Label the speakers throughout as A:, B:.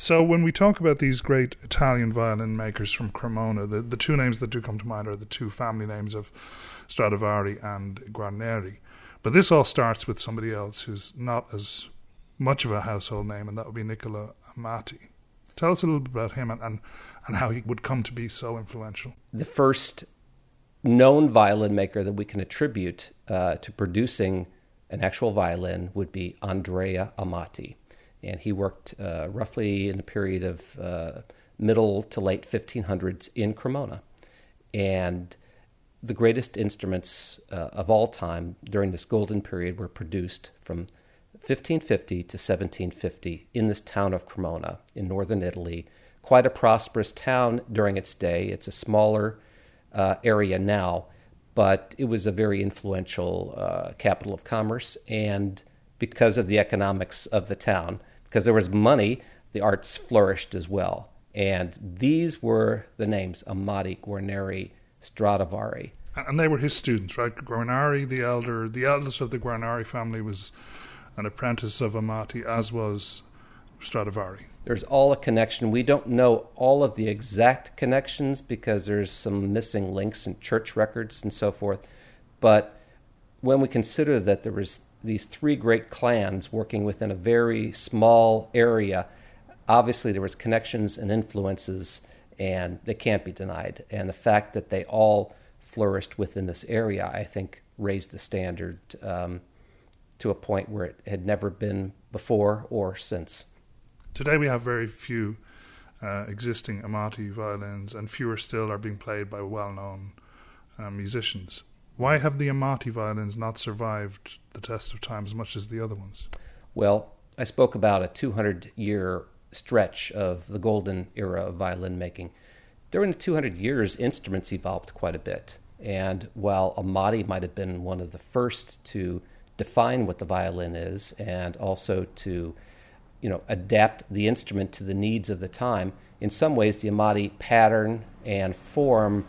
A: So when we talk about these great Italian violin makers from Cremona, the two names that do come to mind are the two family names of Stradivari and Guarneri. But this all starts with somebody else who's not as much of a household name, and that would be Nicola Amati. Tell us a little bit about him and how he would come to be so influential.
B: The first known violin maker that we can attribute to producing an actual violin would be Andrea Amati. And he worked roughly in the period of middle to late 1500s in Cremona. And the greatest instruments of all time during this golden period were produced from 1550 to 1750 in this town of Cremona in northern Italy. Quite a prosperous town during its day. It's a smaller area now, but it was a very influential capital of commerce. And because of the economics of the town, because there was money, the arts flourished as well. And these were the names: Amati, Guarneri, Stradivari.
A: And they were his students, right? Guarneri, the eldest of the Guarneri family, was an apprentice of Amati, as was Stradivari.
B: There's all a connection. We don't know all of the exact connections because there's some missing links in church records and so forth. But when we consider that there was these three great clans working within a very small area, obviously there was connections and influences, and they can't be denied. And the fact that they all flourished within this area, I think, raised the standard to a point where it had never been before or since.
A: Today we have very few existing Amati violins, and fewer still are being played by well-known musicians. Why have the Amati violins not survived the test of time as much as the other ones?
B: Well, I spoke about a 200-year stretch of the golden era of violin making. During the 200 years, instruments evolved quite a bit. And while Amati might have been one of the first to define what the violin is and also to adapt the instrument to the needs of the time, in some ways the Amati pattern and form,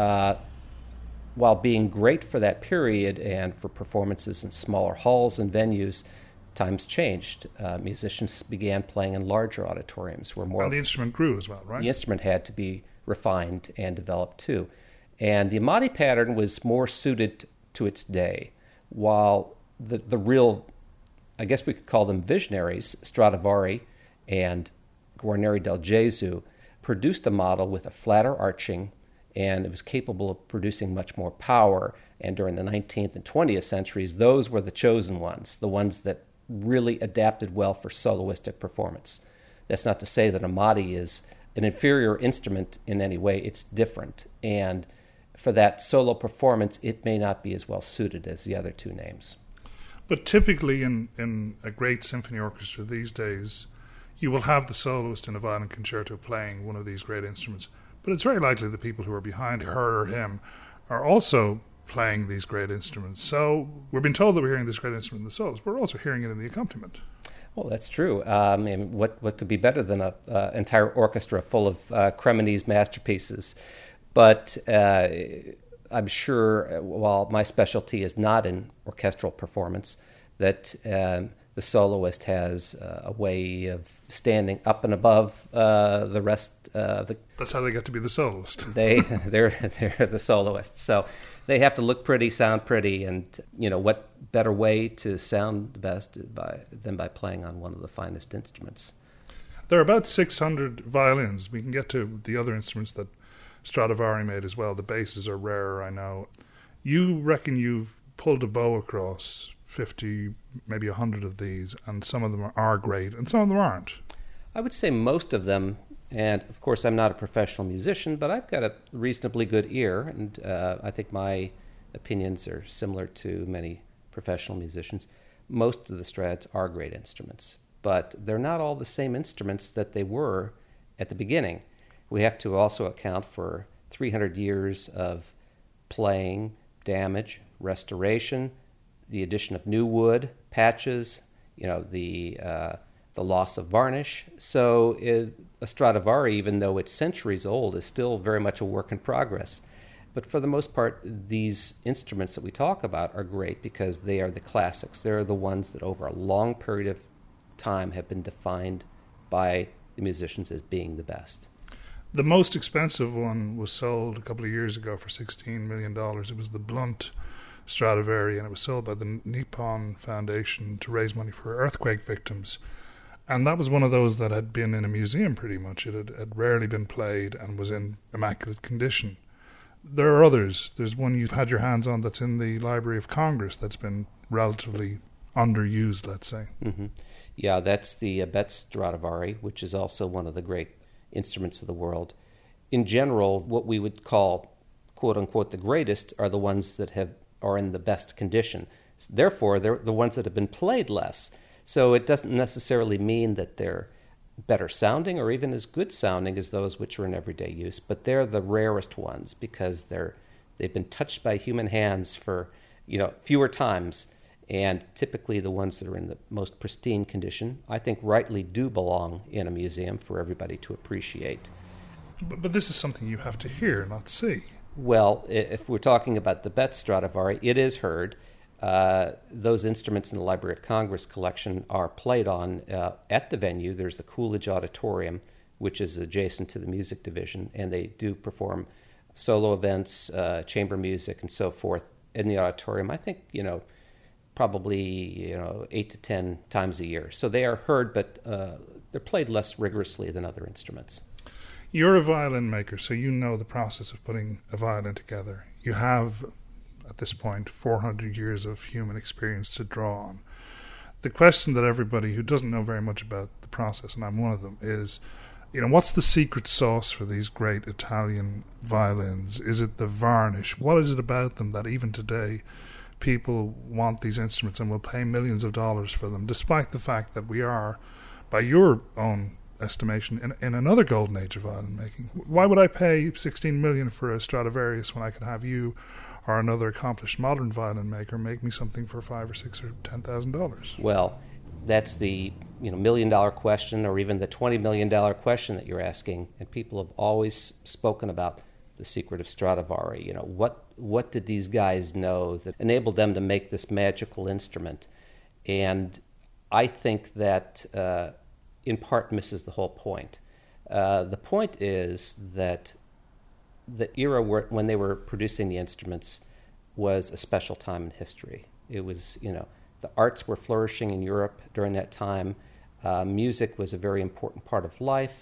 B: while being great for that period and for performances in smaller halls and venues, times changed. Musicians began playing in larger auditoriums.
A: And the instrument grew as well, right?
B: The instrument had to be refined and developed too. And the Amati pattern was more suited to its day, while the real, I guess we could call them visionaries, Stradivari and Guarneri del Gesù, produced a model with a flatter arching, and it was capable of producing much more power. And during the 19th and 20th centuries, those were the chosen ones, the ones that really adapted well for soloistic performance. That's not to say that Amati is an inferior instrument in any way. It's different. And for that solo performance, it may not be as well suited as the other two names.
A: But typically in a great symphony orchestra these days, you will have the soloist in a violin concerto playing one of these great instruments. But it's very likely the people who are behind her or him are also playing these great instruments. So we're being told that we're hearing this great instrument in the solos, but we're also hearing it in the accompaniment.
B: Well, that's true. And what could be better than an entire orchestra full of Cremonese masterpieces? But I'm sure, while my specialty is not in orchestral performance, that the soloist has a way of standing up and above the rest of the...
A: That's how they get to be the soloist.
B: They're the soloist. So they have to look pretty, sound pretty, and what better way to sound the best than by playing on one of the finest instruments.
A: There are about 600 violins. We can get to the other instruments that Stradivari made as well. The basses are rarer, I know. You reckon you've pulled a bow across 50, maybe 100 of these, and some of them are great, and some of them aren't.
B: I would say most of them, and of course I'm not a professional musician, but I've got a reasonably good ear, and I think my opinions are similar to many professional musicians. Most of the Strads are great instruments, but they're not all the same instruments that they were at the beginning. We have to also account for 300 years of playing, damage, restoration, the addition of new wood, patches, the loss of varnish. So a Stradivari, even though it's centuries old, is still very much a work in progress. But for the most part, these instruments that we talk about are great because they are the classics. They're the ones that over a long period of time have been defined by the musicians as being the best.
A: The most expensive one was sold a couple of years ago for $16 million. It was the Blunt Stradivari, and it was sold by the Nippon Foundation to raise money for earthquake victims. And that was one of those that had been in a museum pretty much. It had rarely been played and was in immaculate condition. There are others. There's one you've had your hands on that's in the Library of Congress that's been relatively underused, let's say.
B: Mm-hmm. Yeah, that's the Betz Stradivari, which is also one of the great instruments of the world. In general, what we would call, quote-unquote, the greatest are the ones that are in the best condition. Therefore, they're the ones that have been played less. So it doesn't necessarily mean that they're better sounding or even as good sounding as those which are in everyday use, but they're the rarest ones because they've been touched by human hands for fewer times, and typically the ones that are in the most pristine condition, I think rightly do belong in a museum for everybody to appreciate.
A: But this is something you have to hear, not see.
B: Well, if we're talking about the Betz Stradivari, it is heard. Those instruments in the Library of Congress collection are played on at the venue. There's the Coolidge Auditorium, which is adjacent to the music division, and they do perform solo events, chamber music, and so forth in the auditorium. I think, probably 8 to 10 times a year. So they are heard, but they're played less rigorously than other instruments.
A: You're a violin maker, so you know the process of putting a violin together. You have, at this point, 400 years of human experience to draw on. The question that everybody who doesn't know very much about the process, and I'm one of them, is, what's the secret sauce for these great Italian violins? Is it the varnish? What is it about them that even today people want these instruments and will pay millions of dollars for them, despite the fact that we are, by your own estimation, in another golden age of violin making? Why would I pay $16 million for a Stradivarius when I could have you or another accomplished modern violin maker make me something for $5,000 or $6,000 or $10,000?
B: Well, that's the $1 million question, or even the $20 million question that you're asking, and people have always spoken about the secret of Stradivari. What did these guys know that enabled them to make this magical instrument? And I think that in part misses the whole point. The point is that the era when they were producing the instruments was a special time in history. It was, the arts were flourishing in Europe during that time. Music was a very important part of life.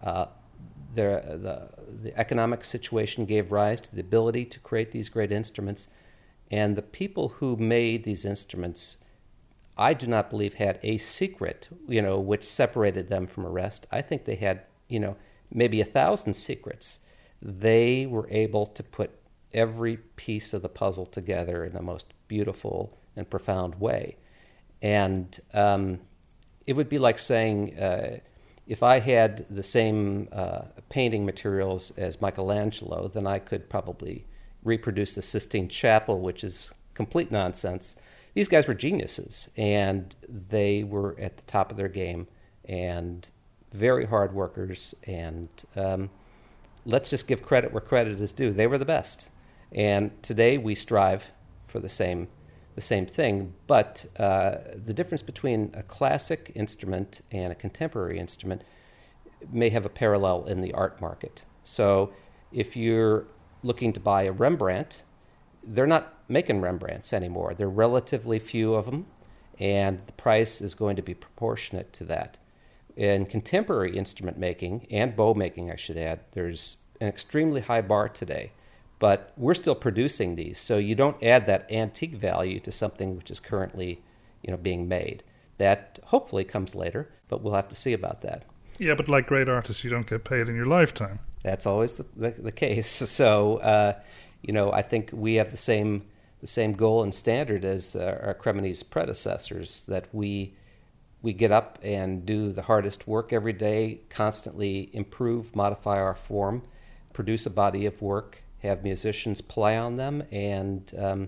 B: The economic situation gave rise to the ability to create these great instruments. And the people who made these instruments, I do not believe had a secret, which separated them from the rest. I think they had, maybe 1,000 secrets. They were able to put every piece of the puzzle together in the most beautiful and profound way. And it would be like saying, if I had the same painting materials as Michelangelo, then I could probably reproduce the Sistine Chapel, which is complete nonsense. These guys were geniuses, and they were at the top of their game and very hard workers. And let's just give credit where credit is due. They were the best. And today we strive for the same thing. But the difference between a classic instrument and a contemporary instrument may have a parallel in the art market. So if you're looking to buy a Rembrandt, they're not making Rembrandts anymore. There are relatively few of them, and the price is going to be proportionate to that. In contemporary instrument making, and bow making, I should add, there's an extremely high bar today. But we're still producing these, so you don't add that antique value to something which is currently, being made. That hopefully comes later, but we'll have to see about that.
A: Yeah, but like great artists, you don't get paid in your lifetime.
B: That's always the case. So, I think we have the same goal and standard as our Cremonese predecessors, that we get up and do the hardest work every day, constantly improve, modify our form, produce a body of work, have musicians play on them, and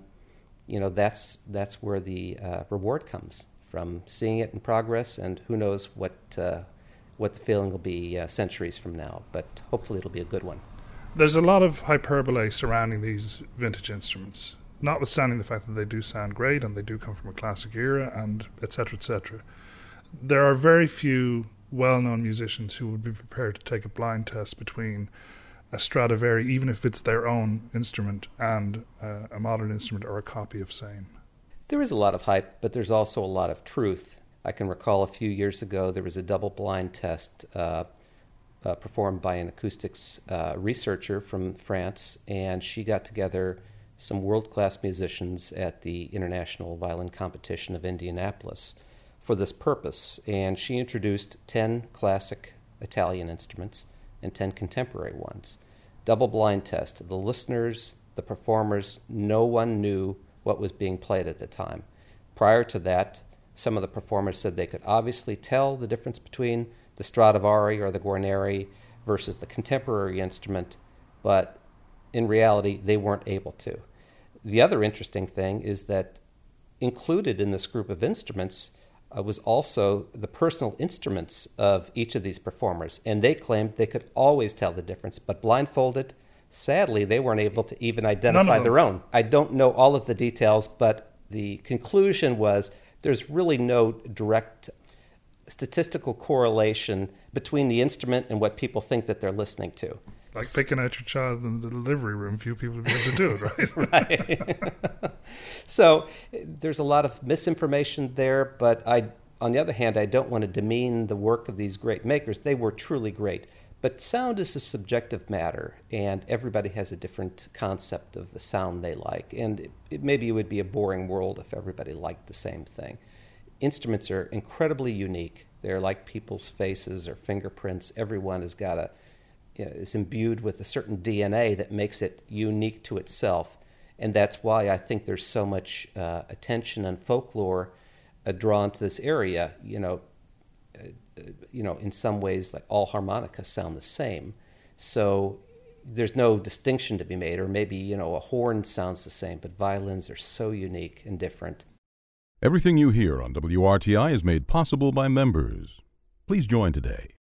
B: that's where the reward comes from, seeing it in progress. And who knows what the feeling will be centuries from now, but hopefully it'll be a good one.
A: There's a lot of hyperbole surrounding these vintage instruments, notwithstanding the fact that they do sound great and they do come from a classic era, and et cetera, et cetera. There are very few well-known musicians who would be prepared to take a blind test between a Stradivari, even if it's their own instrument, and a modern instrument or a copy of same.
B: There is a lot of hype, but there's also a lot of truth. I can recall a few years ago there was a double-blind test performed by an acoustics researcher from France, and she got together some world-class musicians at the International Violin Competition of Indianapolis for this purpose, and she introduced 10 classic Italian instruments and 10 contemporary ones. Double-blind test. The listeners, the performers, no one knew what was being played at the time. Prior to that, some of the performers said they could obviously tell the difference between the Stradivari or the Guarneri versus the contemporary instrument, but in reality, they weren't able to. The other interesting thing is that included in this group of instruments was also the personal instruments of each of these performers, and they claimed they could always tell the difference, but blindfolded, sadly, they weren't able to even identify their own. I don't know all of the details, but the conclusion was there's really no direct statistical correlation between the instrument and what people think that they're listening to.
A: Like picking out your child in the delivery room, few people would be able to do it, right?
B: Right. So there's a lot of misinformation there, but on the other hand, I don't want to demean the work of these great makers. They were truly great. But sound is a subjective matter, and everybody has a different concept of the sound they like. And maybe it would be a boring world if everybody liked the same thing. Instruments are incredibly unique. They're like people's faces or fingerprints. Everyone has got is imbued with a certain DNA that makes it unique to itself. And that's why I think there's so much attention and folklore drawn to this area. In some ways, like all harmonicas sound the same. So there's no distinction to be made, or maybe, a horn sounds the same, but violins are so unique and different.
C: Everything you hear on WRTI is made possible by members. Please join today